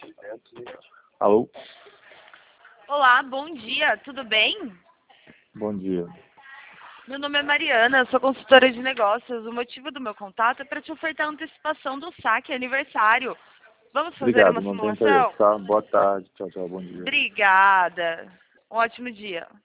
Alô? Olá, bom dia, tudo bem? Bom dia. Meu nome é Mariana, sou consultora de negócios. O motivo do meu contato é para te ofertar antecipação do saque aniversário. Vamos fazer Obrigado, uma não tem interesse, simulação? tá? Boa tarde, tchau, tchau, bom dia. Obrigada. Um ótimo dia.